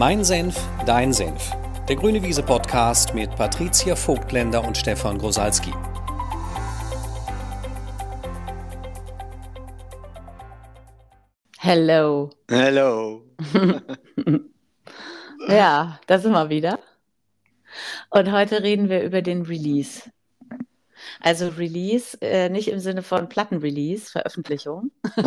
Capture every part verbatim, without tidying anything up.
Mein Senf, dein Senf. Der Grüne Wiese Podcast mit Patricia Vogtländer und Stefan Grosalski. Hello. Hello. Ja, da sind wir wieder. Und heute reden wir über den Release. Also Release, äh, nicht im Sinne von Plattenrelease, Veröffentlichung,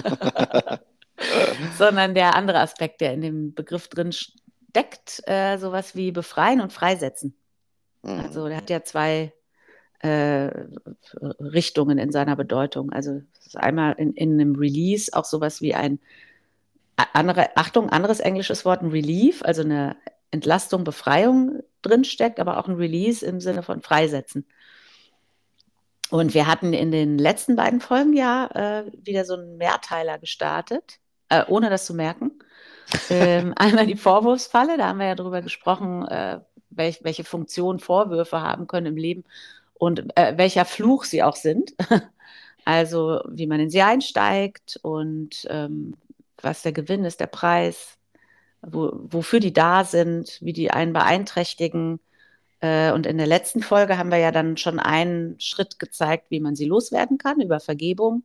sondern der andere Aspekt, der in dem Begriff drin steckt, äh, sowas wie befreien und freisetzen. Mhm. Also der hat ja zwei äh, Richtungen in seiner Bedeutung. Also es ist einmal in, in einem Release auch sowas wie ein andere, Achtung, anderes englisches Wort, ein Relief, also eine Entlastung, Befreiung drinsteckt, aber auch ein Release im Sinne von Freisetzen. Und wir hatten in den letzten beiden Folgen ja äh, wieder so einen Mehrteiler gestartet, äh, ohne das zu merken. ähm, einmal die Vorwurfsfalle, da haben wir ja drüber gesprochen, äh, welch, welche Funktion Vorwürfe haben können im Leben und äh, welcher Fluch sie auch sind. Also wie man in sie einsteigt und ähm, was der Gewinn ist, der Preis, wo, wofür die da sind, wie die einen beeinträchtigen. Äh, und in der letzten Folge haben wir ja dann schon einen Schritt gezeigt, wie man sie loswerden kann, über Vergebung.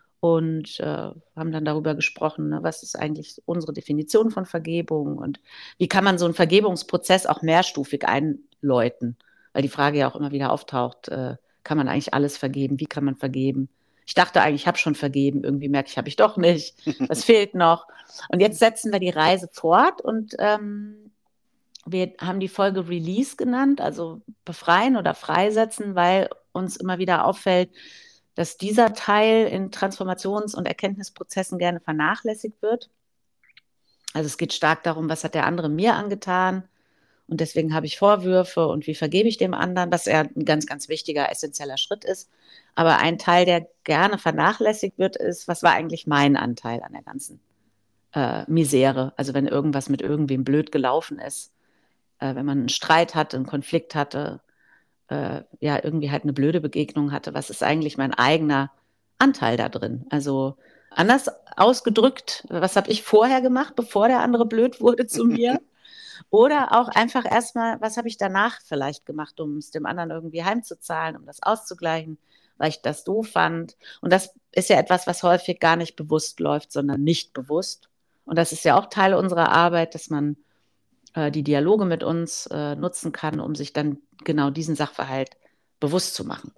Und äh, haben dann darüber gesprochen, ne, was ist eigentlich unsere Definition von Vergebung und wie kann man so einen Vergebungsprozess auch mehrstufig einläuten. Weil die Frage ja auch immer wieder auftaucht, äh, kann man eigentlich alles vergeben? Wie kann man vergeben? Ich dachte eigentlich, ich habe schon vergeben. Irgendwie merke ich, habe ich doch nicht. Was fehlt noch? Und jetzt setzen wir die Reise fort und ähm, wir haben die Folge Release genannt, also befreien oder freisetzen, weil uns immer wieder auffällt, dass dieser Teil in Transformations- und Erkenntnisprozessen gerne vernachlässigt wird. Also es geht stark darum, was hat der andere mir angetan und deswegen habe ich Vorwürfe und wie vergebe ich dem anderen, was ja ein ganz, ganz wichtiger, essentieller Schritt ist. Aber ein Teil, der gerne vernachlässigt wird, ist, was war eigentlich mein Anteil an der ganzen äh, Misere? Also wenn irgendwas mit irgendwem blöd gelaufen ist, äh, wenn man einen Streit hatte, einen Konflikt hatte, äh, ja, irgendwie halt eine blöde Begegnung hatte, was ist eigentlich mein eigener Anteil da drin? Also anders ausgedrückt, was habe ich vorher gemacht, bevor der andere blöd wurde zu mir? Oder auch einfach erstmal, was habe ich danach vielleicht gemacht, um es dem anderen irgendwie heimzuzahlen, um das auszugleichen, weil ich das doof fand. Und das ist ja etwas, was häufig gar nicht bewusst läuft, sondern nicht bewusst. Und das ist ja auch Teil unserer Arbeit, dass man äh, die Dialoge mit uns äh, nutzen kann, um sich dann genau diesen Sachverhalt bewusst zu machen.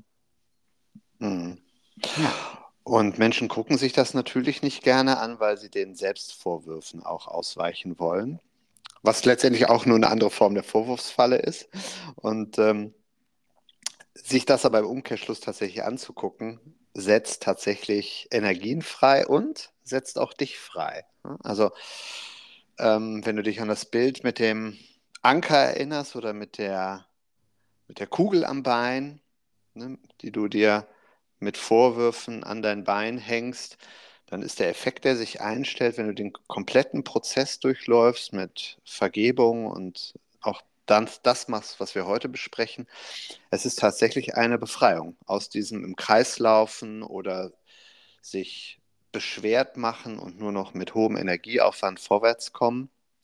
Mhm. Ja. Und Menschen gucken sich das natürlich nicht gerne an, weil sie den Selbstvorwürfen auch ausweichen wollen, was letztendlich auch nur eine andere Form der Vorwurfsfalle ist. Und ähm, sich das aber im Umkehrschluss tatsächlich anzugucken, setzt tatsächlich Energien frei und setzt auch dich frei. Also ähm, wenn du dich an das Bild mit dem Anker erinnerst oder mit der, mit der Kugel am Bein, ne, die du dir mit Vorwürfen an dein Bein hängst, dann ist der Effekt, der sich einstellt, wenn du den kompletten Prozess durchläufst mit Vergebung und auch dann das machst, was wir heute besprechen, es ist tatsächlich eine Befreiung aus diesem im Kreis laufen oder sich beschwert machen und nur noch mit hohem Energieaufwand vorwärts kommen.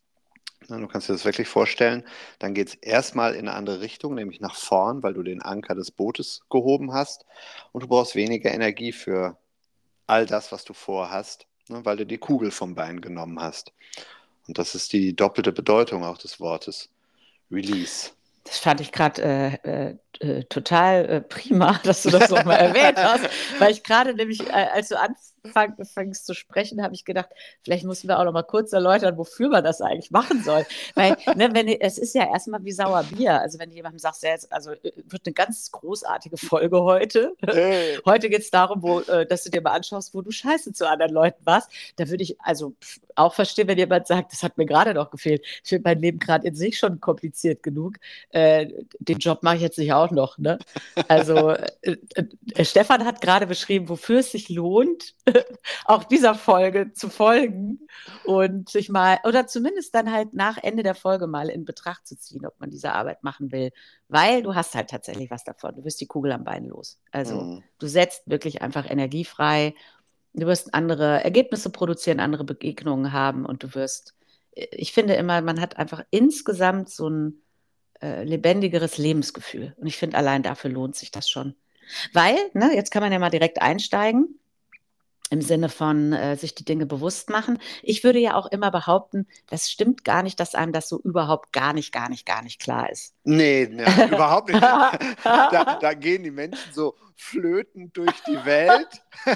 Du kannst dir das wirklich vorstellen, dann geht es erstmal in eine andere Richtung, nämlich nach vorn, weil du den Anker des Bootes gehoben hast und du brauchst weniger Energie für all das, was du vorhast, ne, weil du die Kugel vom Bein genommen hast. Und das ist die doppelte Bedeutung auch des Wortes Release. Das fand ich gerade äh, äh, total äh, prima, dass du das nochmal erwähnt hast, weil ich gerade nämlich, äh, als du anfängst zu sprechen, habe ich gedacht, vielleicht müssen wir auch noch mal kurz erläutern, wofür man das eigentlich machen soll. Weil, ne, wenn, es ist ja erstmal wie Sauerbier. Also wenn du jemandem sagst, ja, jetzt, also äh, wird eine ganz großartige Folge heute. Hey. Heute geht es darum, wo, äh, dass du dir mal anschaust, wo du scheiße zu anderen Leuten warst. Da würde ich also pff, auch verstehen, wenn jemand sagt, das hat mir gerade noch gefehlt. Ich finde mein Leben gerade in sich schon kompliziert genug. Äh, den Job mache ich jetzt nicht auch noch. Ne? Also äh, äh, Stefan hat gerade beschrieben, wofür es sich lohnt, auch dieser Folge zu folgen und sich mal, oder zumindest dann halt nach Ende der Folge mal in Betracht zu ziehen, ob man diese Arbeit machen will. Weil du hast halt tatsächlich was davon. Du wirst die Kugel am Bein los. Also Mhm. du setzt wirklich einfach Energie frei. Du wirst andere Ergebnisse produzieren, andere Begegnungen haben und du wirst ich finde immer, man hat einfach insgesamt so ein äh, lebendigeres Lebensgefühl. Und ich finde, allein dafür lohnt sich das schon. Weil, ne, jetzt kann man ja mal direkt einsteigen, im Sinne von äh, sich die Dinge bewusst machen. Ich würde ja auch immer behaupten, das stimmt gar nicht, dass einem das so überhaupt gar nicht, gar nicht, gar nicht klar ist. Nee, nein, überhaupt nicht. Da, da gehen die Menschen so flötend durch die Welt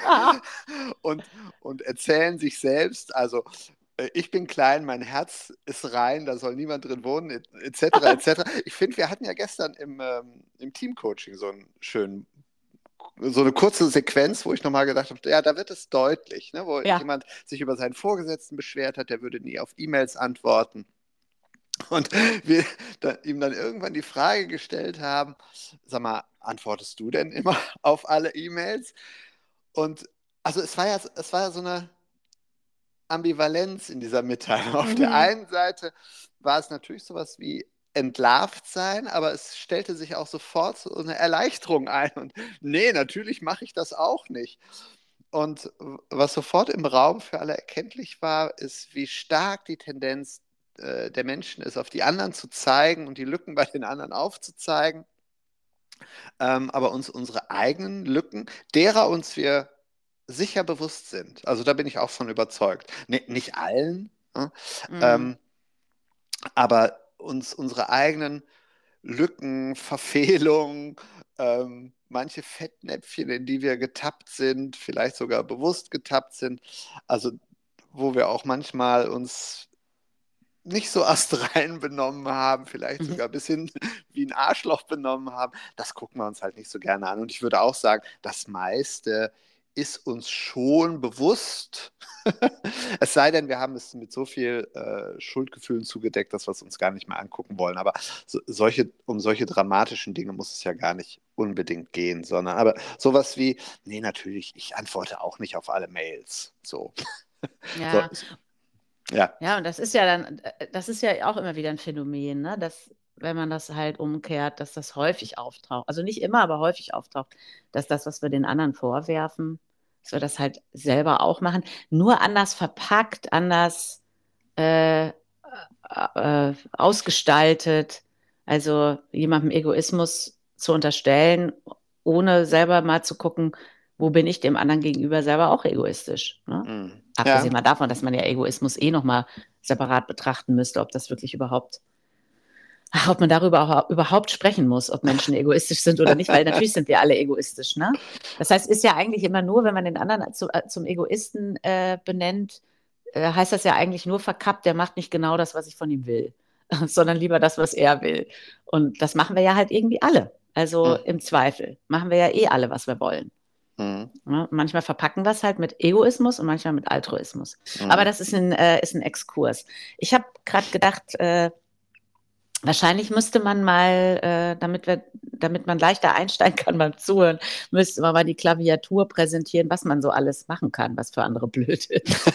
und, und erzählen sich selbst, also äh, ich bin klein, mein Herz ist rein, da soll niemand drin wohnen, et cetera, et cetera. Ich finde, wir hatten ja gestern im, ähm, im Teamcoaching so einen schönen, so eine kurze Sequenz, wo ich nochmal gedacht habe, ja, da wird es deutlich, ne, wo Ja. jemand sich über seinen Vorgesetzten beschwert hat, der würde nie auf E-Mails antworten. Und wir da, ihm dann irgendwann die Frage gestellt haben, sag mal, antwortest du denn immer auf alle E-Mails? Und also es war ja, es war ja so eine Ambivalenz in dieser Mitteilung. Auf der Mhm. einen Seite war es natürlich sowas wie entlarvt sein, aber es stellte sich auch sofort so eine Erleichterung ein. Und nee, natürlich mache ich das auch nicht. Und was sofort im Raum für alle erkenntlich war, ist, wie stark die Tendenz äh, der Menschen ist, auf die anderen zu zeigen und die Lücken bei den anderen aufzuzeigen, ähm, aber uns unsere eigenen Lücken, derer uns wir sicher bewusst sind. Also da bin ich auch von überzeugt. N- nicht allen, ne? Mhm. ähm, aber uns unsere eigenen Lücken, Verfehlungen, ähm, manche Fettnäpfchen, in die wir getappt sind, vielleicht sogar bewusst getappt sind, also wo wir auch manchmal uns nicht so astrein benommen haben, vielleicht Mhm. sogar ein bisschen wie ein Arschloch benommen haben, das gucken wir uns halt nicht so gerne an. Und ich würde auch sagen, das meiste ist uns schon bewusst. Es sei denn, wir haben es mit so viel äh, Schuldgefühlen zugedeckt, dass wir es uns gar nicht mehr angucken wollen. Aber so, solche, um solche dramatischen Dinge muss es ja gar nicht unbedingt gehen, sondern aber sowas wie, nee, natürlich, ich antworte auch nicht auf alle Mails. So. Ja. So, ja. Ja, und das ist ja dann, äh, das ist ja auch immer wieder ein Phänomen, ne? Dass, wenn man das halt umkehrt, dass das häufig auftaucht. Also nicht immer, aber häufig auftaucht, dass das, was wir den anderen vorwerfen, dass wir das halt selber auch machen, nur anders verpackt, anders äh, äh, äh, ausgestaltet. Also jemandem Egoismus zu unterstellen, ohne selber mal zu gucken, wo bin ich dem anderen gegenüber selber auch egoistisch. Ne? Mm. Abgesehen Ja. mal davon, dass man ja Egoismus eh nochmal separat betrachten müsste, ob das wirklich überhaupt, ach, ob man darüber auch überhaupt sprechen muss, ob Menschen egoistisch sind oder nicht, weil natürlich sind wir alle egoistisch. Ne? Das heißt, ist ja eigentlich immer nur, wenn man den anderen zu, äh, zum Egoisten äh, benennt, äh, heißt das ja eigentlich nur verkappt, der macht nicht genau das, was ich von ihm will, sondern lieber das, was er will. Und das machen wir ja halt irgendwie alle. Also Mm. im Zweifel machen wir ja eh alle, was wir wollen. Mm. Ja, manchmal verpacken wir es halt mit Egoismus und manchmal mit Altruismus. Mm. Aber das ist ein, äh, ist ein Exkurs. Ich habe gerade gedacht, äh, wahrscheinlich müsste man mal, äh, damit wir, damit man leichter einsteigen kann beim Zuhören, müsste man mal die Klaviatur präsentieren, was man so alles machen kann, was für andere blöd ist.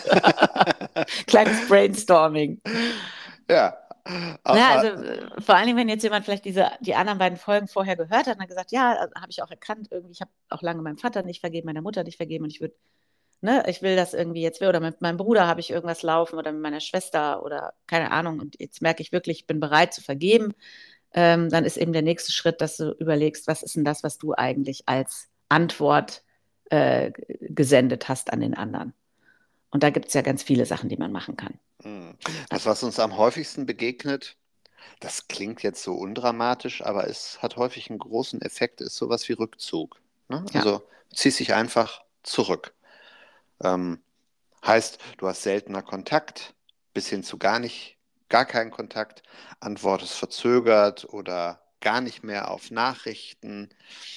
Kleines Brainstorming. Ja. Ja, also äh, vor allen Dingen, wenn jetzt jemand vielleicht diese, die anderen beiden Folgen vorher gehört hat und hat gesagt, ja, habe ich auch erkannt, irgendwie, ich habe auch lange meinem Vater nicht vergeben, meiner Mutter nicht vergeben und ich würde, ne, ich will das irgendwie jetzt, oder mit meinem Bruder habe ich irgendwas laufen oder mit meiner Schwester oder keine Ahnung und jetzt merke ich wirklich, ich bin bereit zu vergeben, ähm, dann ist eben der nächste Schritt, dass du überlegst, was ist denn das, was du eigentlich als Antwort äh, gesendet hast an den anderen. Und da gibt es ja ganz viele Sachen, die man machen kann. Das, was uns am häufigsten begegnet, das klingt jetzt so undramatisch, aber es hat häufig einen großen Effekt, ist sowas wie Rückzug. Ne? Ja. Also ziehst dich einfach zurück. Ähm, heißt, du hast seltener Kontakt, bis hin zu gar nicht, gar keinen Kontakt, antwortest verzögert oder gar nicht mehr auf Nachrichten.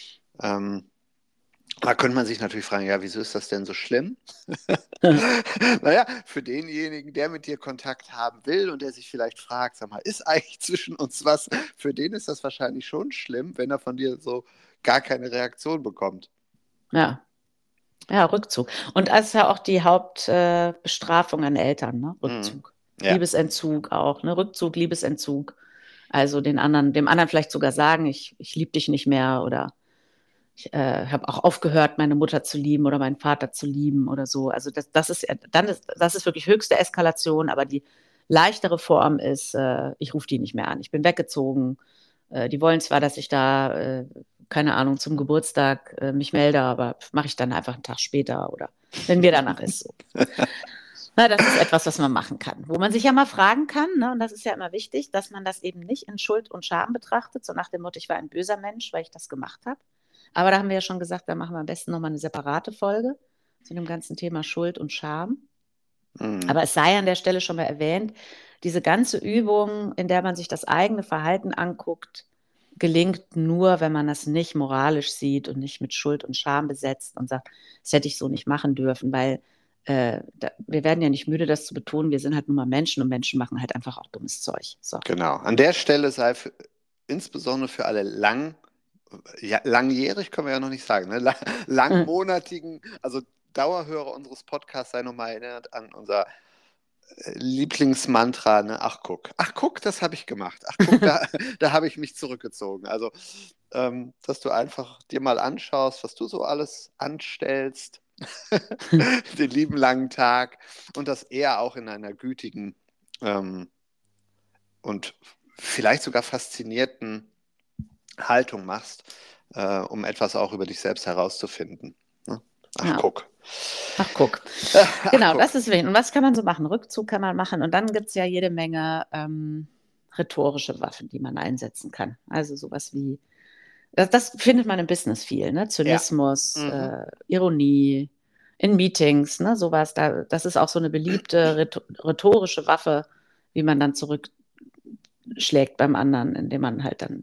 Ähm, Da könnte man sich natürlich fragen, ja, wieso ist das denn so schlimm? Naja, für denjenigen, der mit dir Kontakt haben will und der sich vielleicht fragt, sag mal, ist eigentlich zwischen uns was? Für den ist das wahrscheinlich schon schlimm, wenn er von dir so gar keine Reaktion bekommt. Ja. Ja, Rückzug. Und das ist ja auch die Hauptbestrafung äh, an Eltern, ne? Rückzug. Mhm. Ja. Liebesentzug auch, ne? Rückzug, Liebesentzug. Also den anderen, dem anderen vielleicht sogar sagen, ich, ich liebe dich nicht mehr oder ich äh, habe auch aufgehört, meine Mutter zu lieben oder meinen Vater zu lieben oder so. Also das, das ist dann ist, das ist wirklich höchste Eskalation, aber die leichtere Form ist, äh, ich rufe die nicht mehr an. Ich bin weggezogen. Äh, die wollen zwar, dass ich da, äh, keine Ahnung, zum Geburtstag äh, mich melde, aber mache ich dann einfach einen Tag später oder wenn mir danach ist. So. Na, das ist etwas, was man machen kann. Wo man sich ja mal fragen kann, ne, und das ist ja immer wichtig, dass man das eben nicht in Schuld und Scham betrachtet, so nach dem Motto, ich war ein böser Mensch, weil ich das gemacht habe. Aber da haben wir ja schon gesagt, da machen wir am besten nochmal eine separate Folge zu dem ganzen Thema Schuld und Scham. Mhm. Aber es sei an der Stelle schon mal erwähnt, diese ganze Übung, in der man sich das eigene Verhalten anguckt, gelingt nur, wenn man das nicht moralisch sieht und nicht mit Schuld und Scham besetzt und sagt, das hätte ich so nicht machen dürfen, weil äh, da, wir werden ja nicht müde, das zu betonen, wir sind halt nun mal Menschen und Menschen machen halt einfach auch dummes Zeug. So. Genau. An der Stelle sei für, insbesondere für alle lang, ja, langjährig können wir ja noch nicht sagen, ne? Lang, langmonatigen, also Dauerhörer unseres Podcasts sei nochmal erinnert an unser Lieblingsmantra, ne? Ach guck, ach guck, das habe ich gemacht. Ach guck, da, da habe ich mich zurückgezogen. Also, ähm, dass du einfach dir mal anschaust, was du so alles anstellst, den lieben langen Tag und das eher auch in einer gütigen ähm, und vielleicht sogar faszinierten Haltung machst, äh, um etwas auch über dich selbst herauszufinden. Ne? Ach Ja. guck. Ach, guck. Ach, Genau, guck. das ist wichtig. Und was kann man so machen? Rückzug kann man machen. Und dann gibt es ja jede Menge ähm, rhetorische Waffen, die man einsetzen kann. Also sowas wie, das, das findet man im Business viel, ne? Zynismus, Ja. Mhm. äh, Ironie, in Meetings, ne? Sowas. Da, das ist auch so eine beliebte rhetorische Waffe, wie man dann zurückschlägt beim anderen, indem man halt dann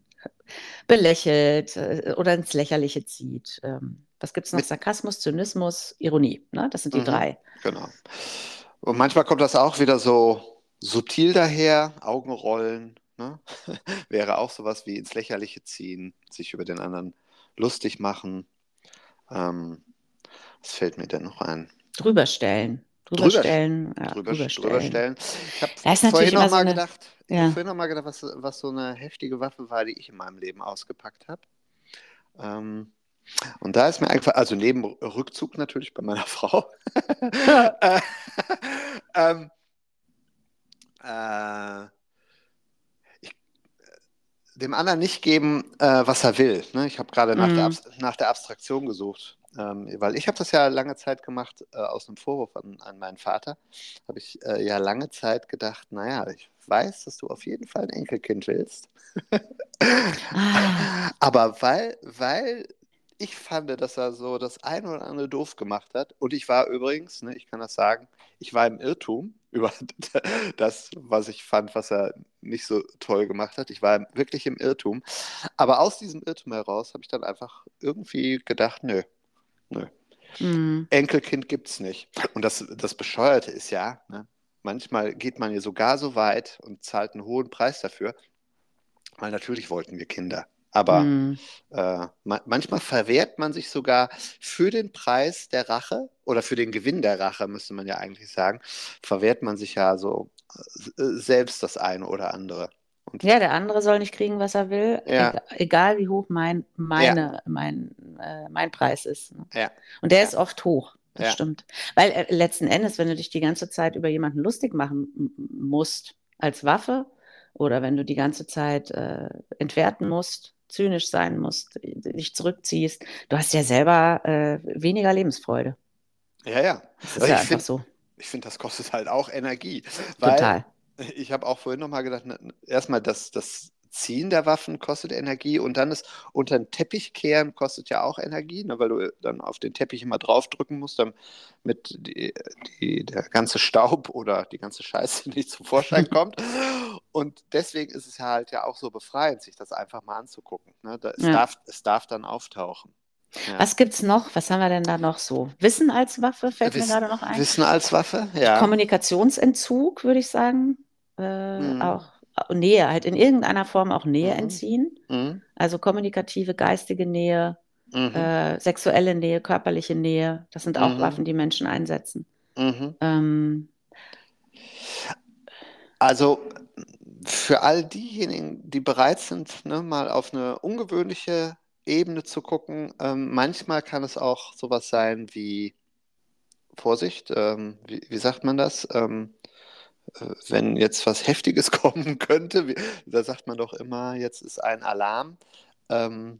belächelt äh, oder ins Lächerliche zieht. Ähm, was gibt es noch? Mit- Sarkasmus, Zynismus, Ironie. Ne? Das sind die Mhm. drei. Genau. Und manchmal kommt das auch wieder so subtil daher, Augenrollen, ne? Wäre auch sowas wie ins Lächerliche ziehen, sich über den anderen lustig machen. Ähm, was fällt mir denn noch ein? Drüberstellen. Drüber, Drüberstellen. Ja, drüber, drüberstellen. drüber stellen. Ich habe Da ist natürlich vorhin noch immer so mal eine. gedacht, ich Ja. habe vorhin noch mal gedacht, was, was so eine heftige Waffe war, die ich in meinem Leben ausgepackt habe. Ähm, und da ist mir einfach, also neben Rückzug natürlich bei meiner Frau, äh, ähm, äh, ich, dem anderen nicht geben, äh, was er will. Ne? Ich habe gerade nach, der Mm. Abs- nach der Abstraktion gesucht, ähm, weil ich habe das ja lange Zeit gemacht, äh, aus einem Vorwurf an, an meinen Vater, habe ich äh, ja lange Zeit gedacht, naja, ich weiß, dass du auf jeden Fall ein Enkelkind willst. Ah. Aber weil, weil ich fand, dass er so das eine oder andere doof gemacht hat, und ich war übrigens, ne, ich kann das sagen, ich war im Irrtum über das, was ich fand, was er nicht so toll gemacht hat. Ich war wirklich im Irrtum. Aber aus diesem Irrtum heraus habe ich dann einfach irgendwie gedacht, nö, nö, Mm. Enkelkind gibt's nicht. Und das, das Bescheuerte ist ja, ne, manchmal geht man ja sogar so weit und zahlt einen hohen Preis dafür, weil natürlich wollten wir Kinder. Aber Mm. äh, ma manchmal verwehrt man sich sogar für den Preis der Rache oder für den Gewinn der Rache, müsste man ja eigentlich sagen, verwehrt man sich ja so äh, selbst das eine oder andere. Und Ja, der andere soll nicht kriegen, was er will, ja, egal, egal wie hoch mein, ja, meine, mein, äh, mein Preis ist. Ne? ja, Und der ja, ist oft hoch, das ja, stimmt. Weil äh, letzten Endes, wenn du dich die ganze Zeit über jemanden lustig machen m- musst als Waffe oder wenn du die ganze Zeit äh, entwerten musst, zynisch sein musst, dich zurückziehst, du hast ja selber äh, weniger Lebensfreude. ja, ja. Das ist Also ja ich einfach finde, so. ich finde, das kostet halt auch Energie, weil Total. ich habe auch vorhin nochmal gedacht, ne, erstmal das, das Ziehen der Waffen kostet Energie und dann das unter den Teppich kehren kostet ja auch Energie, ne, weil du dann auf den Teppich immer draufdrücken musst, damit die, die, der ganze Staub oder die ganze Scheiße nicht zum Vorschein kommt. Und deswegen ist es halt ja auch so befreiend, sich das einfach mal anzugucken. Ne? Da, es, Ja. darf, es darf dann auftauchen. Ja. Was gibt's noch? Was haben wir denn da noch so? Wissen als Waffe fällt mir Wiss, gerade noch ein. Wissen als Waffe, ja. Kommunikationsentzug, würde ich sagen. Äh, Mhm. auch Nähe, halt in irgendeiner Form auch Nähe Mhm. entziehen. Mhm. Also kommunikative, geistige Nähe, Mhm. äh, sexuelle Nähe, körperliche Nähe. Das sind auch Mhm. Waffen, die Menschen einsetzen. Mhm. Ähm, Also für all diejenigen, die bereit sind, ne, mal auf eine ungewöhnliche Ebene zu gucken, ähm, manchmal kann es auch sowas sein wie, Vorsicht, ähm, wie, wie sagt man das? Ähm, wenn jetzt was Heftiges kommen könnte, wie, da sagt man doch immer, jetzt ist ein Alarm. Ähm,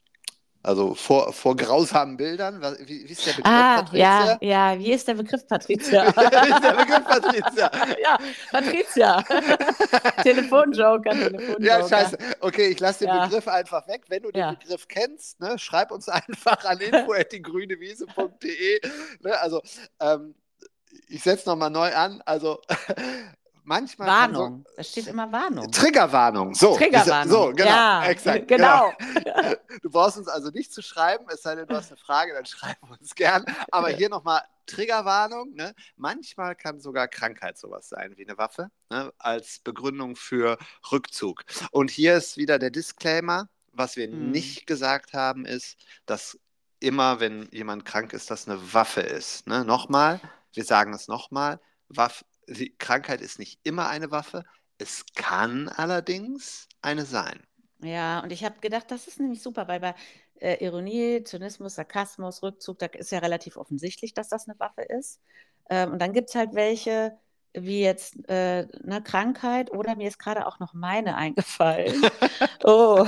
also vor, vor grausamen Bildern. Was, wie, wie ist der Begriff, Ah, ja, Patricia? ja, wie ist der Begriff, Patricia? Wie ist der Begriff, Patricia? Ja, Patricia. Telefonjoker, Ja, Telefonjoker. scheiße. Okay, ich lasse den Ja, Begriff einfach weg. Wenn du den ja. Begriff kennst, ne, schreib uns einfach an info at die grüne wiese punkt de. Ne, also, ähm, ich setze nochmal neu an. Also, manchmal kann so. Warnung. Da steht immer Warnung. Triggerwarnung. So, diese, so, Triggerwarnung. genau, Ja, exakt. genau. Genau. Du brauchst uns also nicht zu schreiben, es sei denn, du hast eine Frage, dann schreib uns gern. Aber hier nochmal Triggerwarnung. Ne? Manchmal kann sogar Krankheit sowas sein wie eine Waffe, ne? Als Begründung für Rückzug. Und hier ist wieder der Disclaimer. Was wir Hm. nicht gesagt haben, ist, dass immer, wenn jemand krank ist, das eine Waffe ist. Ne? Nochmal, wir sagen es nochmal, Waffe. Die Krankheit ist nicht immer eine Waffe, es kann allerdings eine sein. Ja, und ich habe gedacht, das ist nämlich super, weil bei äh, Ironie, Zynismus, Sarkasmus, Rückzug, da ist ja relativ offensichtlich, dass das eine Waffe ist. Ähm, und dann gibt es halt welche, wie jetzt äh, eine Krankheit oder mir ist gerade auch noch meine eingefallen. Oh,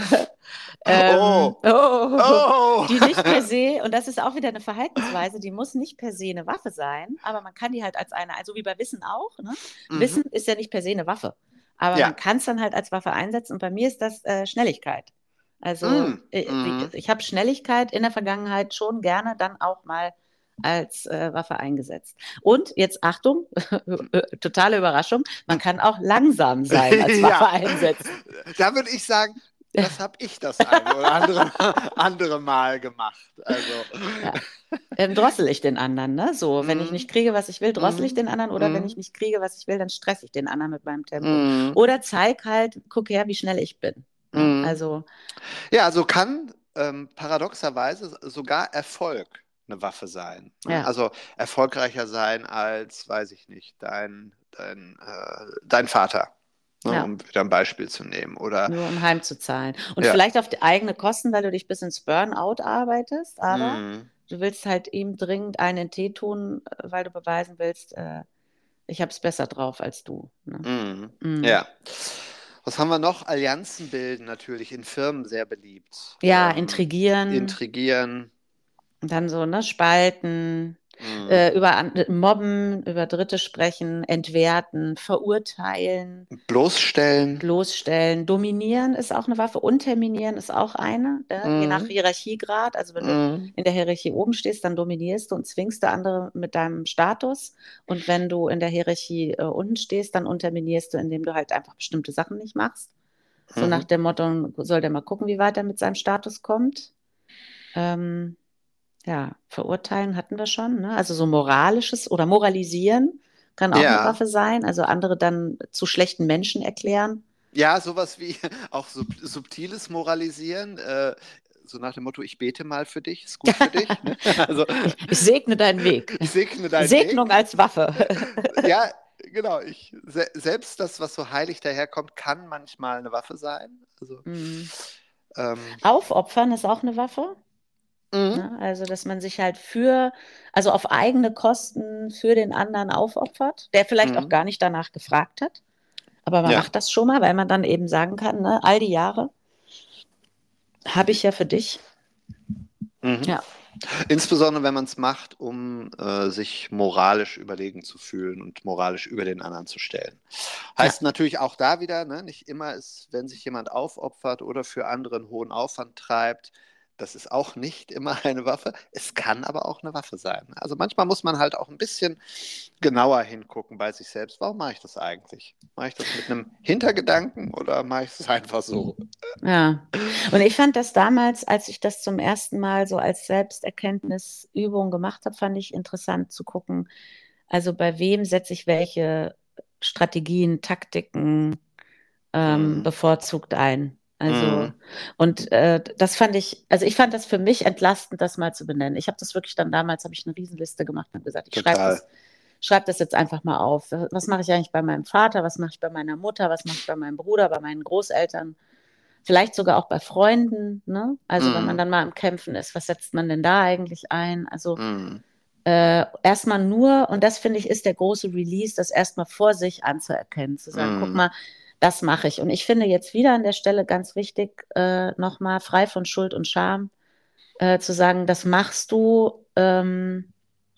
ähm, Oh, oh, oh. die nicht per se, und das ist auch wieder eine Verhaltensweise, die muss nicht per se eine Waffe sein, aber man kann die halt als eine, also wie bei Wissen auch, ne? Mhm. Wissen ist ja nicht per se eine Waffe. Aber Ja. man kann es dann halt als Waffe einsetzen. Und bei mir ist das äh, Schnelligkeit. Also Mm, ich, mm. ich habe Schnelligkeit in der Vergangenheit schon gerne dann auch mal als äh, Waffe eingesetzt. Und jetzt Achtung, totale Überraschung, man kann auch langsam sein als Waffe Ja. einsetzen. Da würde ich sagen, das habe ich das eine oder andere, andere Mal gemacht. Also. Ja. Ähm, drossel ich den anderen, ne? So, wenn ich Mm, nicht kriege, was ich will, drossel ich mm, den anderen, oder wenn mm, ich nicht kriege, was ich will, dann stresse ich den anderen mit meinem Tempo. mm, Oder zeig halt, guck her, wie schnell ich bin. Ne? mm. Also, Ja, also kann ähm, paradoxerweise sogar Erfolg eine Waffe sein. Ne? ja. Also erfolgreicher sein als, weiß ich nicht, dein, dein, äh, dein Vater, ne? Ja. Um wieder ein Beispiel zu nehmen. Oder Nur um heimzuzahlen. Und ja. vielleicht auf die eigene Kosten, weil du dich bis ins Burnout arbeitest, aber Mm, du willst halt ihm dringend einen Tee tun, äh, weil du beweisen willst, äh, ich habe es besser drauf als du. Ne? mm, Mm. ja. Was haben wir noch? Allianzen bilden natürlich in Firmen sehr beliebt. Ja, Ähm, intrigieren. intrigieren. Und dann so, ne, spalten, Mm. äh, über an, mobben, über Dritte sprechen, entwerten, verurteilen, Bloßstellen. bloßstellen. Dominieren ist auch eine Waffe, unterminieren ist auch eine, äh, je nach Mm, Hierarchiegrad. Also wenn du mm, in der Hierarchie oben stehst, dann dominierst du und zwingst du andere mit deinem Status. Und wenn du in der Hierarchie äh, unten stehst, dann unterminierst du, indem du halt einfach bestimmte Sachen nicht machst. So nach mhm. dem Motto, soll der mal gucken, wie weit er mit seinem Status kommt. Ähm, ja, verurteilen hatten wir schon, ne? Also so moralisches oder moralisieren kann auch eine Ja. Waffe sein, also andere dann zu schlechten Menschen erklären. Ja, sowas wie auch sub subtiles Moralisieren, äh, so nach dem Motto, ich bete mal für dich, ist gut für dich. Ne? Also Ich, ich segne deinen Weg. ich segne deinen Segnung Weg. als Waffe. Ja, genau. Ich, se selbst das, was so heilig daherkommt, kann manchmal eine Waffe sein. Also, Mhm. ähm, Aufopfern ist auch eine Waffe. mhm. Ne? Also, dass man sich halt für, also auf eigene Kosten für den anderen aufopfert, der vielleicht auch Mhm. gar nicht danach gefragt hat. Aber man Ja. macht das schon mal, weil man dann eben sagen kann, ne, all die Jahre habe ich ja für dich. Mhm. Ja. Insbesondere, wenn man es macht, um äh, sich moralisch überlegen zu fühlen und moralisch über den anderen zu stellen. Heißt Ja. natürlich auch da wieder, ne, nicht immer ist, wenn sich jemand aufopfert oder für andere einen hohen Aufwand treibt, das ist auch nicht immer eine Waffe. Es kann aber auch eine Waffe sein. Also manchmal muss man halt auch ein bisschen genauer hingucken bei sich selbst. Warum mache ich das eigentlich? Mache ich das mit einem Hintergedanken oder mache ich es einfach so? Ja, und ich fand das damals, als ich das zum ersten Mal so als Selbsterkenntnisübung gemacht habe, fand ich interessant zu gucken, also bei wem setze ich welche Strategien, Taktiken ähm, Mhm. bevorzugt ein. Also, Mhm. und äh, das fand ich, also ich fand das für mich entlastend, das mal zu benennen. Ich habe das wirklich dann damals, habe ich eine Riesenliste gemacht und habe gesagt, ich schreibe Total. das, schreib das jetzt einfach mal auf. Was mache ich eigentlich bei meinem Vater, was mache ich bei meiner Mutter, was mache ich bei meinem Bruder, bei meinen Großeltern? Vielleicht sogar auch bei Freunden, ne? Also wenn man Mhm. dann mal am Kämpfen ist, was setzt man denn da eigentlich ein? Also Mhm. äh, erstmal nur, und das finde ich ist der große Release, das erstmal vor sich anzuerkennen, zu sagen, guck Mm. mal, das mache ich. Und ich finde jetzt wieder an der Stelle ganz wichtig, äh, nochmal frei von Schuld und Scham, äh, zu sagen, das machst du, ähm,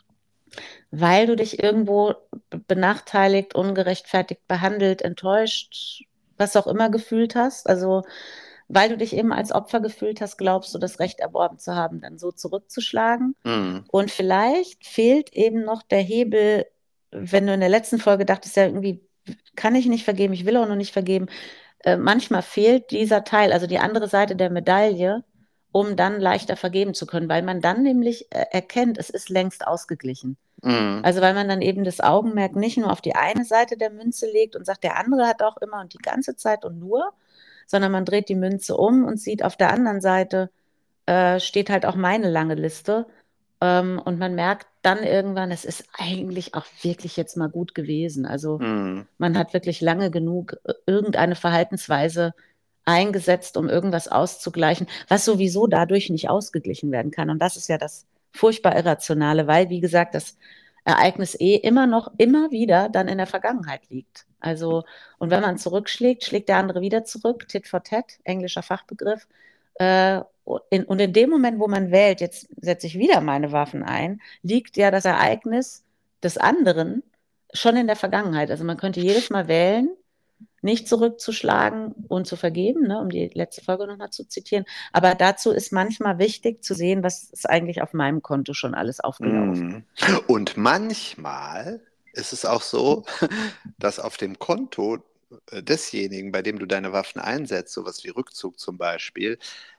weil du dich irgendwo b- benachteiligt, ungerechtfertigt behandelt, enttäuscht, was auch immer gefühlt hast. Also weil du dich eben als Opfer gefühlt hast, glaubst du, das Recht erworben zu haben, dann so zurückzuschlagen. Mm. Und vielleicht fehlt eben noch der Hebel, wenn du in der letzten Folge dachtest, ja, irgendwie kann ich nicht vergeben, ich will auch noch nicht vergeben. Äh, manchmal fehlt dieser Teil, also die andere Seite der Medaille, um dann leichter vergeben zu können, weil man dann nämlich äh, erkennt, es ist längst ausgeglichen. Mm. Also weil man dann eben das Augenmerk nicht nur auf die eine Seite der Münze legt und sagt, der andere hat auch immer und die ganze Zeit und nur, sondern man dreht die Münze um und sieht auf der anderen Seite, äh, steht halt auch meine lange Liste. Ähm, und man merkt dann irgendwann, es ist eigentlich auch wirklich jetzt mal gut gewesen. Also Mm. man hat wirklich lange genug äh, irgendeine Verhaltensweise eingesetzt, um irgendwas auszugleichen, was sowieso dadurch nicht ausgeglichen werden kann. Und das ist ja das furchtbar Irrationale, weil, wie gesagt, das Ereignis eh immer noch, immer wieder dann in der Vergangenheit liegt. Also, und wenn man zurückschlägt, schlägt der andere wieder zurück, tit for tat, englischer Fachbegriff. Äh, in, und in dem Moment, wo man wählt, jetzt setze ich wieder meine Waffen ein, liegt ja das Ereignis des anderen schon in der Vergangenheit. Also man könnte jedes Mal wählen, nicht zurückzuschlagen und zu vergeben, ne, um die letzte Folge nochmal zu zitieren. Aber dazu ist manchmal wichtig zu sehen, was ist eigentlich auf meinem Konto schon alles aufgelaufen. Mm. Und manchmal ist es auch so, dass auf dem Konto äh, desjenigen, bei dem du deine Waffen einsetzt, sowas wie Rückzug zum Beispiel,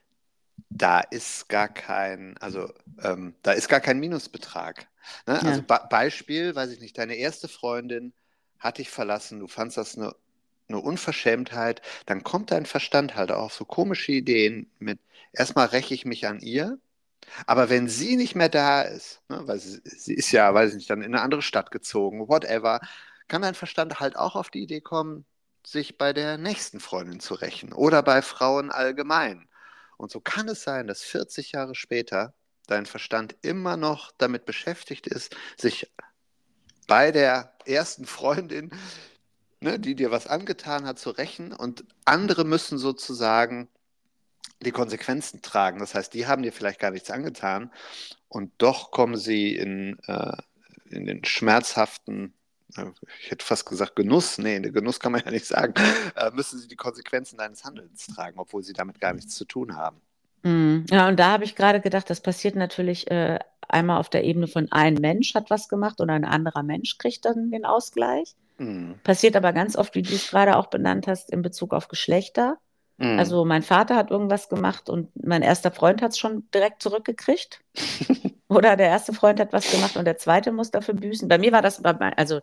da ist gar kein, also ähm, da ist gar kein Minusbetrag. Ne? Also Ja. Ba- Beispiel, weiß ich nicht, deine erste Freundin hat dich verlassen, du fandst das eine, eine Unverschämtheit, dann kommt dein Verstand halt auch auf so komische Ideen mit, erstmal räche ich mich an ihr, aber wenn sie nicht mehr da ist, ne, weil sie, sie ist ja, weiß ich nicht, dann in eine andere Stadt gezogen, whatever, kann dein Verstand halt auch auf die Idee kommen, sich bei der nächsten Freundin zu rächen oder bei Frauen allgemein. Und so kann es sein, dass vierzig Jahre später dein Verstand immer noch damit beschäftigt ist, sich bei der ersten Freundin, ne, die dir was angetan hat, zu rächen und andere müssen sozusagen die Konsequenzen tragen. Das heißt, die haben dir vielleicht gar nichts angetan und doch kommen sie in, äh, in den schmerzhaften, äh, ich hätte fast gesagt Genuss, nee, den Genuss kann man ja nicht sagen, äh, müssen sie die Konsequenzen deines Handelns tragen, obwohl sie damit gar nichts zu tun haben. Mm, ja, und da habe ich gerade gedacht, das passiert natürlich äh, einmal auf der Ebene von ein Mensch hat was gemacht und ein anderer Mensch kriegt dann den Ausgleich. Mm. Passiert aber ganz oft, wie du es gerade auch benannt hast, in Bezug auf Geschlechter. Mm. Also mein Vater hat irgendwas gemacht und mein erster Freund hat es schon direkt zurückgekriegt. Oder der erste Freund hat was gemacht und der zweite muss dafür büßen. Bei mir war das, also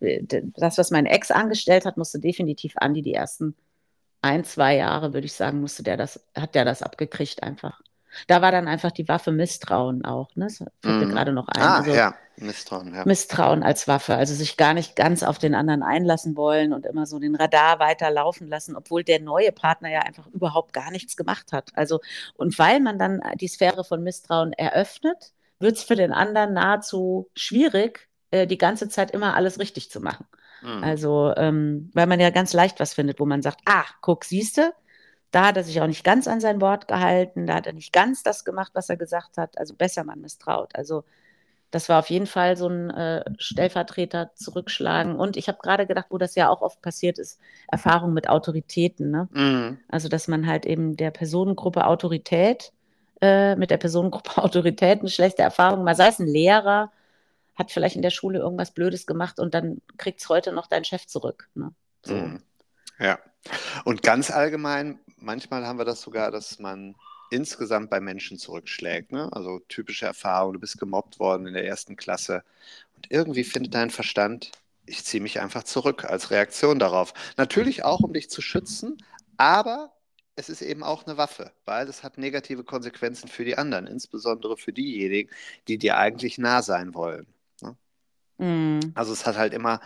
das, was mein Ex angestellt hat, musste definitiv Andi die ersten ein, zwei Jahre, würde ich sagen, musste der das, hat der das abgekriegt einfach. Da war dann einfach die Waffe Misstrauen auch, ne? Das fällt mir Mm. gerade noch ein. Ah, Also ja, Misstrauen, ja. Misstrauen als Waffe, also sich gar nicht ganz auf den anderen einlassen wollen und immer so den Radar weiterlaufen lassen, obwohl der neue Partner ja einfach überhaupt gar nichts gemacht hat. Also, und weil man dann die Sphäre von Misstrauen eröffnet, wird es für den anderen nahezu schwierig, äh, die ganze Zeit immer alles richtig zu machen. Mm. Also, ähm, weil man ja ganz leicht was findet, wo man sagt, ah, guck, siehste, da hat er sich auch nicht ganz an sein Wort gehalten, da hat er nicht ganz das gemacht, was er gesagt hat. Also besser man misstraut. Also das war auf jeden Fall so ein äh, Stellvertreter zurückschlagen. Und ich habe gerade gedacht, wo das ja auch oft passiert ist, Erfahrung mit Autoritäten. Ne? Mm. Also, dass man halt eben der Personengruppe Autorität, äh, mit der Personengruppe Autorität eine schlechte Erfahrung, mal sei es ein Lehrer, hat vielleicht in der Schule irgendwas Blödes gemacht und dann kriegt es heute noch dein Chef zurück. Ne? So. Mm. Ja. Und ganz allgemein, manchmal haben wir das sogar, dass man insgesamt bei Menschen zurückschlägt. Ne? Also typische Erfahrung, du bist gemobbt worden in der ersten Klasse und irgendwie findet dein Verstand, ich ziehe mich einfach zurück als Reaktion darauf. Natürlich auch, um dich zu schützen, aber es ist eben auch eine Waffe, weil es hat negative Konsequenzen für die anderen, insbesondere für diejenigen, die dir eigentlich nah sein wollen. Ne? Mm. Also es hat halt immer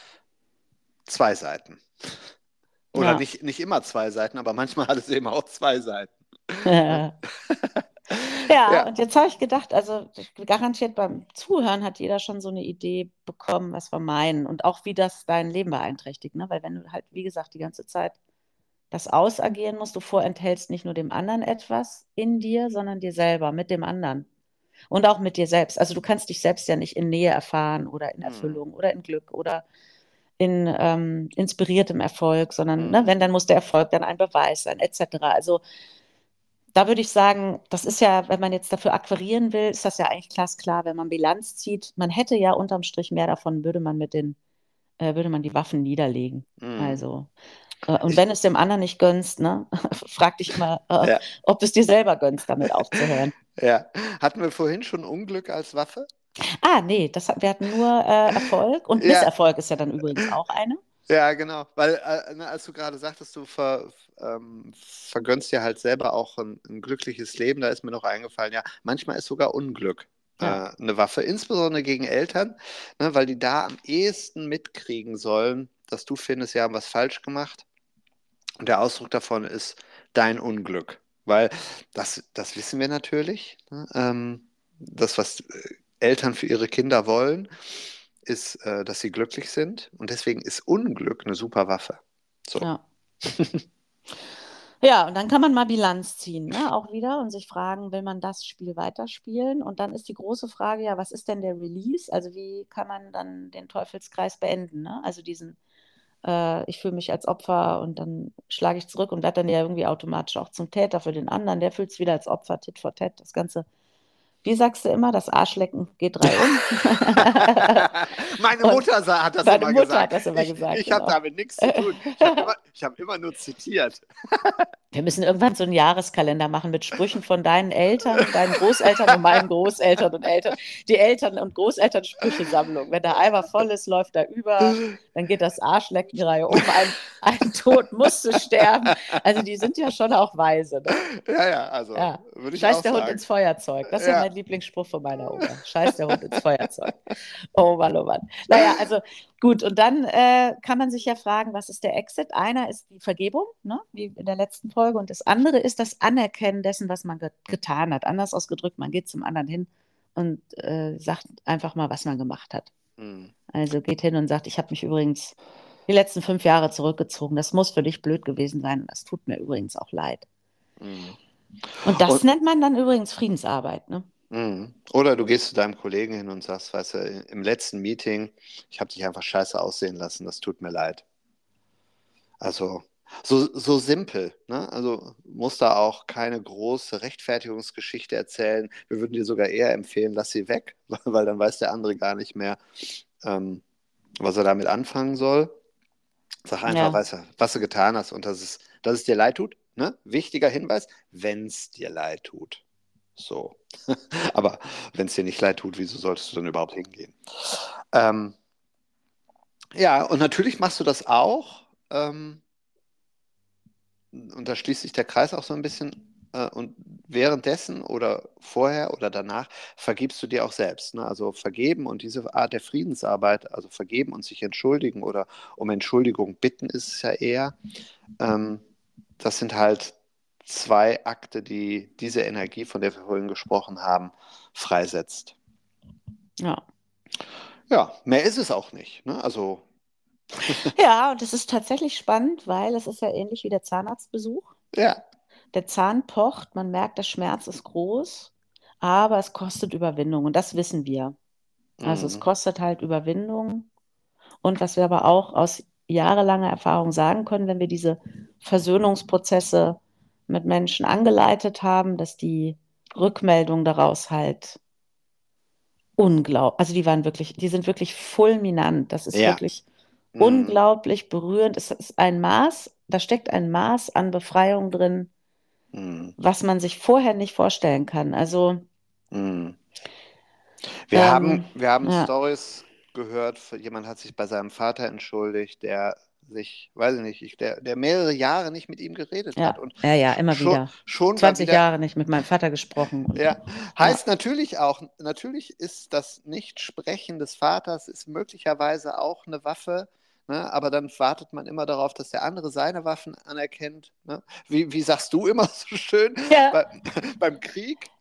zwei Seiten. Oder Ja. nicht, nicht immer zwei Seiten, aber manchmal hat es eben auch zwei Seiten. Ja, Ja, Ja. und jetzt habe ich gedacht, also garantiert beim Zuhören hat jeder schon so eine Idee bekommen, was wir meinen und auch wie das dein Leben beeinträchtigt, ne? Weil wenn du halt, wie gesagt, die ganze Zeit das ausagieren musst, du vorenthältst nicht nur dem anderen etwas in dir, sondern dir selber, mit dem anderen und auch mit dir selbst. Also du kannst dich selbst ja nicht in Nähe erfahren oder in Hm. Erfüllung oder in Glück oder in ähm, inspiriertem Erfolg, sondern ne, Hm. wenn, dann muss der Erfolg dann ein Beweis sein, et cetera. Also da würde ich sagen, das ist ja, wenn man jetzt dafür akquirieren will, ist das ja eigentlich glasklar, wenn man Bilanz zieht. Man hätte ja unterm Strich mehr davon, würde man mit den, äh, würde man die Waffen niederlegen. Hm. Also, äh, und Ich, wenn es dem anderen nicht gönnst, ne, frag dich immer, äh, ja, ob du es dir selber gönnst, damit aufzuhören. ja. Hatten wir vorhin schon Unglück als Waffe? Ah, nee, das, hat- wir hatten nur äh, Erfolg und Ja, Misserfolg ist ja dann übrigens auch eine. ja, genau. Weil, äh, ne, als du gerade sagtest, du ver, ähm, vergönnst dir halt selber auch ein, ein glückliches Leben, da ist mir noch eingefallen, ja, manchmal ist sogar Unglück äh, Ja, eine Waffe, insbesondere gegen Eltern, ne, weil die da am ehesten mitkriegen sollen, dass du findest, sie haben was falsch gemacht. Und der Ausdruck davon ist dein Unglück. Weil das, das wissen wir natürlich. Ne? Ähm, das, was äh, Eltern für ihre Kinder wollen, ist, äh, dass sie glücklich sind. Und deswegen ist Unglück eine super Waffe. So. ja. Ja, und dann kann man mal Bilanz ziehen, ne, auch wieder und sich fragen, will man das Spiel weiterspielen? Und dann ist die große Frage ja, was ist denn der Release? Also wie kann man dann den Teufelskreis beenden, ne? Also diesen, äh, ich fühle mich als Opfer und dann schlage ich zurück und werde dann ja irgendwie automatisch auch zum Täter für den anderen. Der fühlt es wieder als Opfer, Tit for Tat, das Ganze. Wie sagst du immer, das Arschlecken geht drei um? Meine Und Mutter sa- hat das deine immer Mutter hat gesagt. das immer Ich, gesagt, ich habe genau. damit nichts zu tun. Ich habe immer, ich hab immer nur zitiert. Wir müssen irgendwann so einen Jahreskalender machen mit Sprüchen von deinen Eltern und deinen Großeltern und meinen Großeltern und Eltern. Die Eltern- und Großeltern-Sprüchesammlung. Wenn der Eimer voll ist, läuft er über. Dann geht das Arschleckenreihe um. Ein, ein Tod musste sterben. Also die sind ja schon auch weise, ne? Ja, ja, also Ja. würde ich Scheiß auch der Hund sagen. ins Feuerzeug. Das ist ja Ja. mein Lieblingsspruch von meiner Oma. Scheiß der Hund ins Feuerzeug. Oh Mann, oh Mann. Naja, also gut, und dann äh, kann man sich ja fragen, was ist der Exit? Einer ist die Vergebung, ne, wie in der letzten Folge, und das andere ist das Anerkennen dessen, was man ge getan hat. Anders ausgedrückt, man geht zum anderen hin und äh, sagt einfach mal, was man gemacht hat. Hm. Also geht hin und sagt, ich habe mich übrigens die letzten fünf Jahre zurückgezogen. Das muss für dich blöd gewesen sein und das tut mir übrigens auch leid. Hm. Und das Und, nennt man dann übrigens Friedensarbeit, ne? hm. Oder du gehst zu deinem Kollegen hin und sagst, weißt du, im letzten Meeting, ich habe dich einfach scheiße aussehen lassen, das tut mir leid. Also so, so simpel, ne? Also musst da auch keine große Rechtfertigungsgeschichte erzählen. Wir würden dir sogar eher empfehlen, lass sie weg, weil dann weiß der andere gar nicht mehr, ähm, was er damit anfangen soll. Sag einfach, Ja. weißt du, was du getan hast und dass es, dass es dir leid tut. Ne? Wichtiger Hinweis, wenn es dir leid tut. So. Aber wenn es dir nicht leid tut, wieso solltest du dann überhaupt hingehen? Ähm, ja, und natürlich machst du das auch. Ähm, und da schließt sich der Kreis auch so ein bisschen. Äh, und währenddessen oder vorher oder danach vergibst du dir auch selbst. Ne? Also vergeben und diese Art der Friedensarbeit, also vergeben und sich entschuldigen oder um Entschuldigung bitten, ist es ja eher. Ähm, das sind halt zwei Akte, die diese Energie, von der wir vorhin gesprochen haben, freisetzt. Ja. Ja, mehr ist es auch nicht. Ne? Also, Ja, und es ist tatsächlich spannend, weil es ist ja ähnlich wie der Zahnarztbesuch. ja. Der Zahn pocht, man merkt, der Schmerz ist groß, aber es kostet Überwindung und das wissen wir. Also es Mhm. kostet halt Überwindung und was wir aber auch aus jahrelanger Erfahrung sagen können, wenn wir diese Versöhnungsprozesse mit Menschen angeleitet haben, dass die Rückmeldungen daraus halt unglaublich, also die waren wirklich, die sind wirklich fulminant. Das ist Ja. wirklich Mhm. unglaublich berührend. Es ist ein Maß, da steckt ein Maß an Befreiung drin, Mhm. was man sich vorher nicht vorstellen kann. Also, Mhm. Wir haben, ähm, wir haben ja, Stories gehört, jemand hat sich bei seinem Vater entschuldigt, der sich, weiß ich nicht, ich- der, der mehrere Jahre nicht mit ihm geredet hat ja, und ja, ja, immer schon, wieder. schon war zwanzig wieder, Jahre nicht mit meinem Vater gesprochen und ja, ja, heißt natürlich auch, natürlich ist das Nichtsprechen des Vaters ist möglicherweise auch eine Waffe, ne, aber dann wartet man immer darauf, dass der andere seine Waffen anerkennt. Ne? Wie, wie sagst du immer so schön, ja, bei, beim Krieg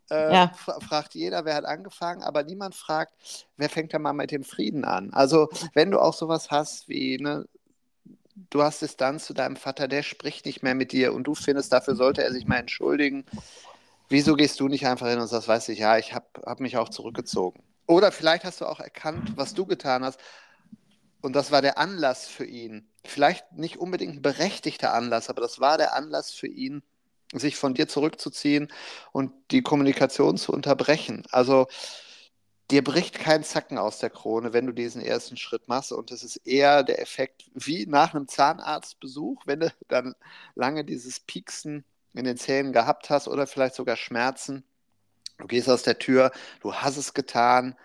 äh, Ja. fra- fragt jeder, wer hat angefangen, aber niemand fragt, wer fängt denn mal mit dem Frieden an? Also wenn du auch sowas hast wie, ne, du hast Distanz zu deinem Vater, der spricht nicht mehr mit dir und du findest, dafür sollte er sich mal entschuldigen. Wieso gehst du nicht einfach hin und sagst, weißt du, ja, ich habe hab mich auch zurückgezogen. Oder vielleicht hast du auch erkannt, was du getan hast und das war der Anlass für ihn. Vielleicht nicht unbedingt ein berechtigter Anlass, aber das war der Anlass für ihn, sich von dir zurückzuziehen und die Kommunikation zu unterbrechen. Also dir bricht kein Zacken aus der Krone, wenn du diesen ersten Schritt machst. Und es ist eher der Effekt wie nach einem Zahnarztbesuch, wenn du dann lange dieses Pieksen in den Zähnen gehabt hast oder vielleicht sogar Schmerzen. Du gehst aus der Tür, du hast es getan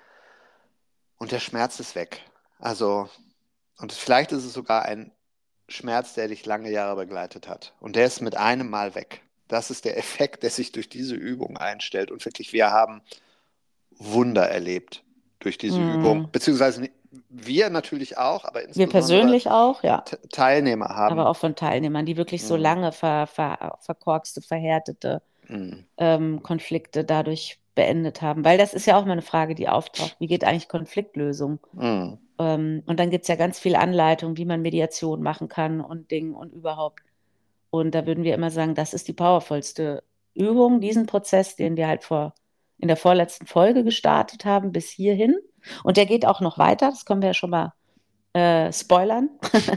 und der Schmerz ist weg. Also, und vielleicht ist es sogar ein Schmerz, der dich lange Jahre begleitet hat. Und der ist mit einem Mal weg. Das ist der Effekt, der sich durch diese Übung einstellt. Und wirklich, wir haben Wunder erlebt durch diese Übung. Hm. Beziehungsweise wir natürlich auch, aber Wir insbesondere persönlich auch, ja. T- Teilnehmer Aber haben. auch von Teilnehmern, die wirklich so Mm, lange ver, ver, verkorkste, verhärtete mm, ähm, Konflikte dadurch beendet haben. Weil das ist ja auch mal eine Frage, die auftaucht. Wie geht eigentlich Konfliktlösung? mm, Ähm, und dann gibt es ja ganz viel Anleitung, wie man Mediation machen kann und Ding und überhaupt. Und da würden wir immer sagen, das ist die powervollste Übung, diesen Prozess, den wir halt vor, in der vorletzten Folge gestartet haben, bis hierhin. Und der geht auch noch weiter, das können wir ja schon mal äh, spoilern,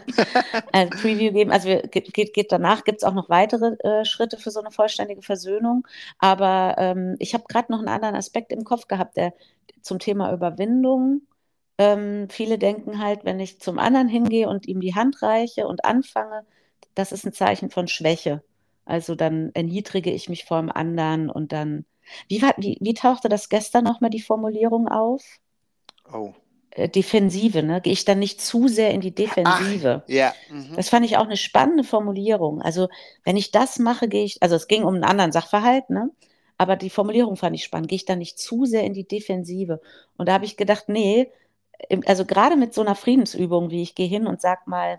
also Preview geben. Also wir, geht, geht danach, gibt es auch noch weitere äh, Schritte für so eine vollständige Versöhnung. Aber ähm, ich habe gerade noch einen anderen Aspekt im Kopf gehabt, der zum Thema Überwindung. Ähm, viele denken halt, wenn ich zum anderen hingehe und ihm die Hand reiche und anfange, das ist ein Zeichen von Schwäche. Also dann erniedrige ich mich vor dem anderen und dann. Wie, war, wie, wie tauchte das gestern nochmal die Formulierung auf? oh. Äh, Defensive, ne? Gehe ich dann nicht zu sehr in die Ach, Defensive? ja. Mhm. Das fand ich auch eine spannende Formulierung. Also, wenn ich das mache, gehe ich, also es ging um einen anderen Sachverhalt, ne? Aber die Formulierung fand ich spannend. Gehe ich dann nicht zu sehr in die Defensive? Und da habe ich gedacht, nee, im- also gerade mit so einer Friedensübung, wie ich gehe hin und sag mal,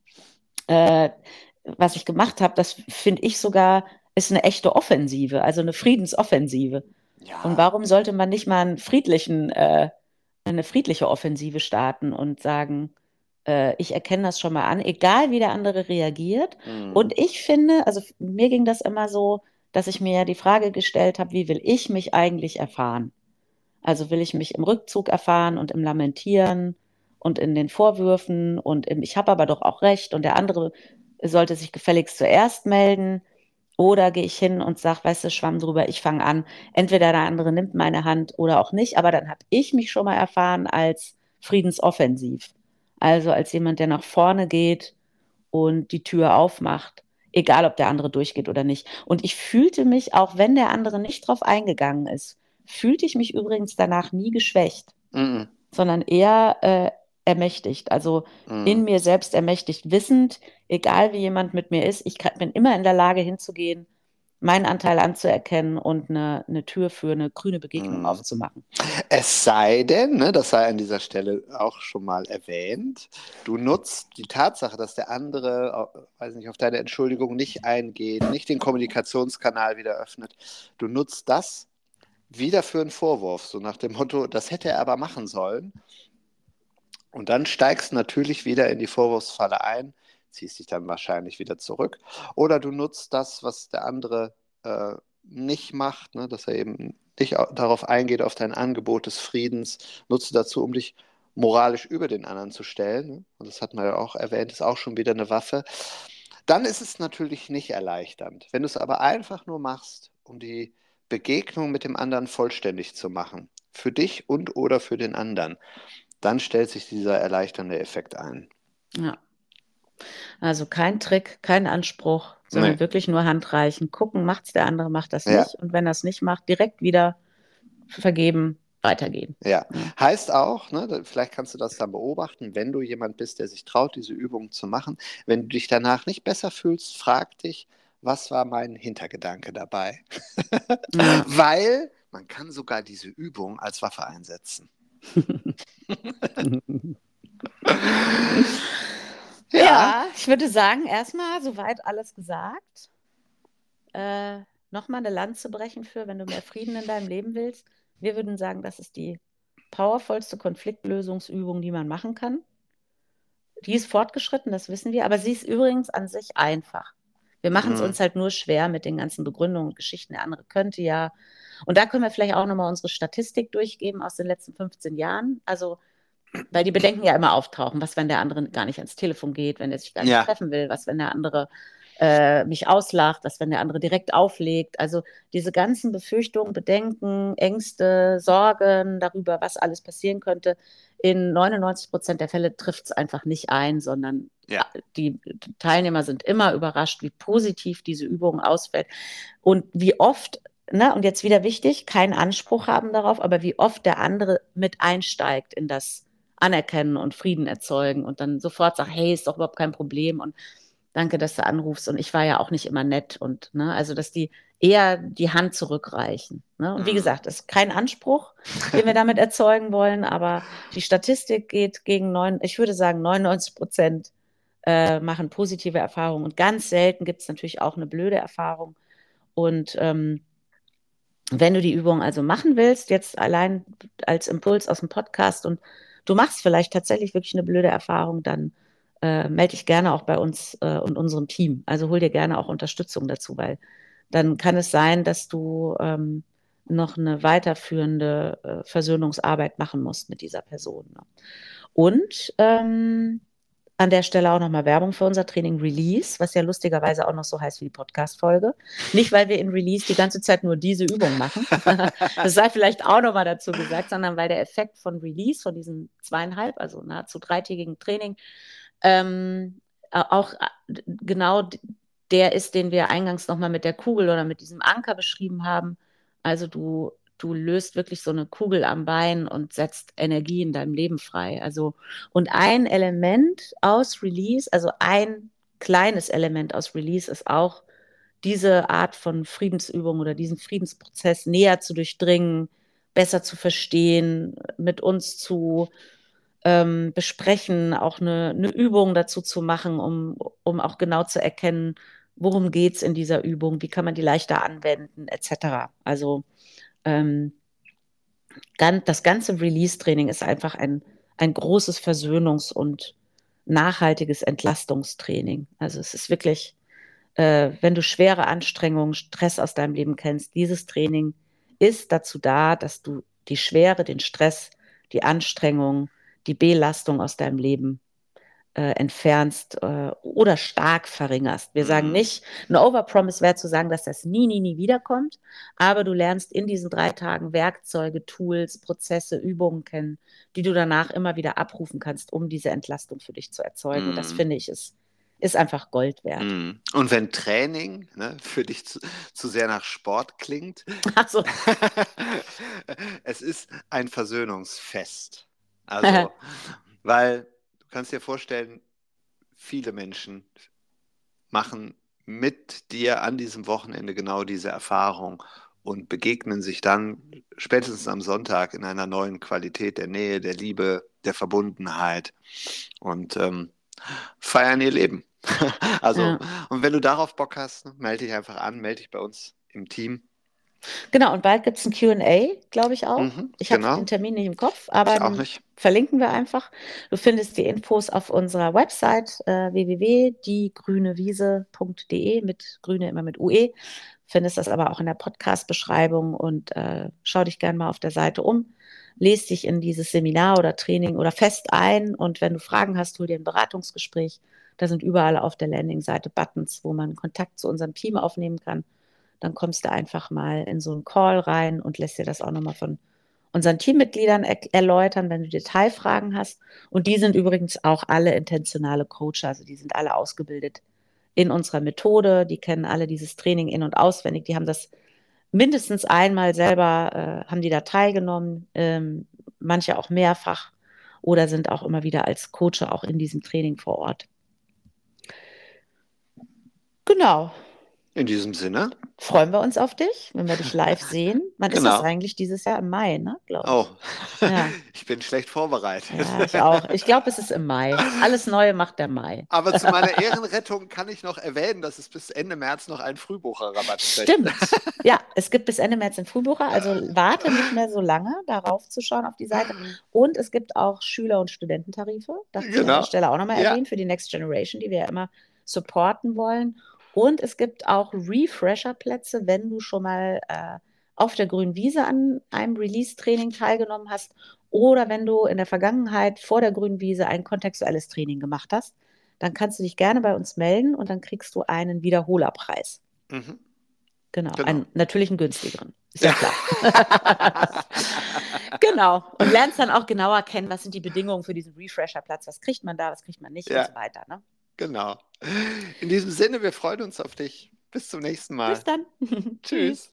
äh, was ich gemacht habe, das finde ich sogar, ist eine echte Offensive, also eine Friedensoffensive. Und Ja. warum sollte man nicht mal einen friedlichen, äh, eine friedliche Offensive starten und sagen, äh, ich erkenne das schon mal an, egal wie der andere reagiert. Mhm. Und ich finde, also mir ging das immer so, dass ich mir ja die Frage gestellt habe, wie will ich mich eigentlich erfahren? Also will ich mich im Rückzug erfahren und im Lamentieren und in den Vorwürfen und im, ich habe aber doch auch recht und der andere sollte sich gefälligst zuerst melden. Oder gehe ich hin und sage, weißt du, Schwamm drüber, ich fange an. Entweder der andere nimmt meine Hand oder auch nicht, aber dann habe ich mich schon mal erfahren als friedensoffensiv. Also als jemand, der nach vorne geht und die Tür aufmacht, egal ob der andere durchgeht oder nicht. Und ich fühlte mich, auch wenn der andere nicht drauf eingegangen ist, fühlte ich mich übrigens danach nie geschwächt, Mhm. sondern eher äh, ermächtigt. Also in Mhm. mir selbst ermächtigt, wissend, egal wie jemand mit mir ist, ich kann, bin immer in der Lage hinzugehen, meinen Anteil anzuerkennen und eine, eine Tür für eine grüne Begegnung Mhm. aufzumachen. Es sei denn, ne, das sei an dieser Stelle auch schon mal erwähnt, du nutzt die Tatsache, dass der andere, äh, weiß nicht, auf deine Entschuldigung nicht eingeht, nicht den Kommunikationskanal wieder öffnet. Du nutzt das wieder für einen Vorwurf, so nach dem Motto, das hätte er aber machen sollen. Und dann steigst du natürlich wieder in die Vorwurfsfalle ein, ziehst dich dann wahrscheinlich wieder zurück. Oder du nutzt das, was der andere äh, nicht macht, ne, dass er eben nicht au- darauf eingeht, auf dein Angebot des Friedens, nutzt du dazu, um dich moralisch über den anderen zu stellen. Ne? Und das hat man ja auch erwähnt, ist auch schon wieder eine Waffe. Dann ist es natürlich nicht erleichternd. Wenn du es aber einfach nur machst, um die Begegnung mit dem anderen vollständig zu machen, für dich und oder für den anderen, dann stellt sich dieser erleichternde Effekt ein. Ja. Also kein Trick, kein Anspruch, Nee. sondern wirklich nur handreichen, gucken, macht es der andere, macht das Ja, nicht. Und wenn er es nicht macht, direkt wieder vergeben, weitergehen. ja. Ja. Heißt auch, ne, da- vielleicht kannst du das dann beobachten, wenn du jemand bist, der sich traut, diese Übung zu machen, wenn du dich danach nicht besser fühlst, frag dich, was war mein Hintergedanke dabei? Ja. Weil man kann sogar diese Übung als Waffe einsetzen. Ja, Ja, ich würde sagen, erstmal soweit alles gesagt. Äh, nochmal eine Lanze brechen für, wenn du mehr Frieden in deinem Leben willst. Wir würden sagen, das ist die powervollste Konfliktlösungsübung, die man machen kann. Die ist fortgeschritten, das wissen wir, aber sie ist übrigens an sich einfach. Wir machen es Mhm. uns halt nur schwer mit den ganzen Begründungen und Geschichten. Der andere könnte ja. Und da können wir vielleicht auch nochmal unsere Statistik durchgeben aus den letzten fünfzehn Jahren. Also, weil die Bedenken ja immer auftauchen. Was, wenn der andere gar nicht ans Telefon geht, wenn er sich gar nicht Ja. treffen will? Was, wenn der andere äh, mich auslacht? Was, wenn der andere direkt auflegt? Also diese ganzen Befürchtungen, Bedenken, Ängste, Sorgen darüber, was alles passieren könnte, in neunundneunzig Prozent der Fälle trifft es einfach nicht ein, sondern Ja. die Teilnehmer sind immer überrascht, wie positiv diese Übung ausfällt und wie oft, ne, und jetzt wieder wichtig, keinen Anspruch haben darauf, aber wie oft der andere mit einsteigt in das Anerkennen und Frieden erzeugen und dann sofort sagt, hey, ist doch überhaupt kein Problem und danke, dass du anrufst und ich war ja auch nicht immer nett und, ne, also dass die eher die Hand zurückreichen. Ne? Und wie Mhm. gesagt, das ist kein Anspruch, den wir damit erzeugen wollen, aber die Statistik geht gegen neun, ich würde sagen, neunundneunzig Prozent äh, machen positive Erfahrungen und ganz selten gibt es natürlich auch eine blöde Erfahrung. Und ähm, wenn du die Übung also machen willst, jetzt allein als Impuls aus dem Podcast und du machst vielleicht tatsächlich wirklich eine blöde Erfahrung, dann äh, melde dich gerne auch bei uns äh, und unserem Team. Also hol dir gerne auch Unterstützung dazu, weil dann kann es sein, dass du ähm, noch eine weiterführende äh, Versöhnungsarbeit machen musst mit dieser Person. Ne? Und ähm, an der Stelle auch nochmal Werbung für unser Training Release, was ja lustigerweise auch noch so heißt wie die Podcast-Folge. Nicht, weil wir in Release die ganze Zeit nur diese Übung machen. Das sei vielleicht auch nochmal dazu gesagt, sondern weil der Effekt von Release, von diesem zweieinhalb, also nahezu dreitägigen Training, ähm, auch genau der ist, den wir eingangs nochmal mit der Kugel oder mit diesem Anker beschrieben haben. Also du, du löst wirklich so eine Kugel am Bein und setzt Energie in deinem Leben frei. Also, und ein Element aus Release, also ein kleines Element aus Release ist auch, diese Art von Friedensübung oder diesen Friedensprozess näher zu durchdringen, besser zu verstehen, mit uns zu ähm, besprechen, auch eine, eine Übung dazu zu machen, um, um auch genau zu erkennen, worum geht es in dieser Übung, wie kann man die leichter anwenden, et cetera. Also ähm, ganz, das ganze Release-Training ist einfach ein, ein großes Versöhnungs- und nachhaltiges Entlastungstraining. Also es ist wirklich, äh, wenn du schwere Anstrengungen, Stress aus deinem Leben kennst, dieses Training ist dazu da, dass du die Schwere, den Stress, die Anstrengung, die Belastung aus deinem Leben äh, entfernst äh, oder stark verringerst. Wir sagen Mhm. nicht, ein Overpromise wäre zu sagen, dass das nie, nie, nie wiederkommt, aber du lernst in diesen drei Tagen Werkzeuge, Tools, Prozesse, Übungen kennen, die du danach immer wieder abrufen kannst, um diese Entlastung für dich zu erzeugen. Und das Mhm. finde ich ist, ist einfach Gold wert. Mhm. Und wenn Training ne, für dich zu, zu sehr nach Sport klingt, Ach so. es ist ein Versöhnungsfest. Also, weil du kannst dir vorstellen, viele Menschen machen mit dir an diesem Wochenende genau diese Erfahrung und begegnen sich dann spätestens am Sonntag in einer neuen Qualität der Nähe, der Liebe, der Verbundenheit und ähm, feiern ihr Leben. Also, Ja. und wenn du darauf Bock hast, ne, melde dich einfach an, melde dich bei uns im Team. Genau, und bald gibt es ein Q and A, glaube ich auch. Mhm, Ich habe genau. den Termin nicht im Kopf, aber Ich auch den nicht. verlinken wir einfach. Du findest die Infos auf unserer Website äh, w w w punkt die grüne wiese punkt d e, mit Grüne immer mit U E. Findest das aber auch in der Podcast-Beschreibung und äh, schau dich gerne mal auf der Seite um. Lest dich in dieses Seminar oder Training oder Fest ein und wenn du Fragen hast, hol dir ein Beratungsgespräch. Da sind überall auf der Landingseite Buttons, wo man Kontakt zu unserem Team aufnehmen kann. Dann kommst du einfach mal in so einen Call rein und lässt dir das auch nochmal von unseren Teammitgliedern er erläutern, wenn du Detailfragen hast. Und die sind übrigens auch alle intentionale Coacher, also die sind alle ausgebildet in unserer Methode, die kennen alle dieses Training in- und auswendig, die haben das mindestens einmal selber, äh, haben die da teilgenommen, ähm, manche auch mehrfach oder sind auch immer wieder als Coacher auch in diesem Training vor Ort. Genau. In diesem Sinne. freuen wir uns auf dich, wenn wir dich live sehen. Wann ist das Genau. eigentlich dieses Jahr? Im Mai, ne, glaube ich. Oh, Ja. ich bin schlecht vorbereitet. Ja, ich auch. Ich glaube, es ist im Mai. Alles Neue macht der Mai. Aber zu meiner Ehrenrettung kann ich noch erwähnen, dass es bis Ende März noch einen Frühbucherrabatt gibt. Stimmt. Ja, es gibt bis Ende März den Frühbucher, also warte nicht mehr so lange, darauf zu schauen auf die Seite. Und es gibt auch Schüler- und Studententarife. Das möchte ich an Genau. der Stelle auch nochmal Ja. erwähnen für die Next Generation, die wir ja immer supporten wollen. Und es gibt auch Refresher-Plätze, wenn du schon mal äh, auf der grünen Wiese an einem Release-Training teilgenommen hast oder wenn du in der Vergangenheit vor der grünen Wiese ein kontextuelles Training gemacht hast, dann kannst du dich gerne bei uns melden und dann kriegst du einen Wiederholerpreis. Mhm. Genau, Genau. einen natürlich einen günstigeren. Ist ja klar. Genau. Und lernst dann auch genauer kennen, was sind die Bedingungen für diesen Refresher-Platz, was kriegt man da, was kriegt man nicht Ja. und so weiter. Ne? Genau. In diesem Sinne, wir freuen uns auf dich. Bis zum nächsten Mal. Bis dann. Tschüss.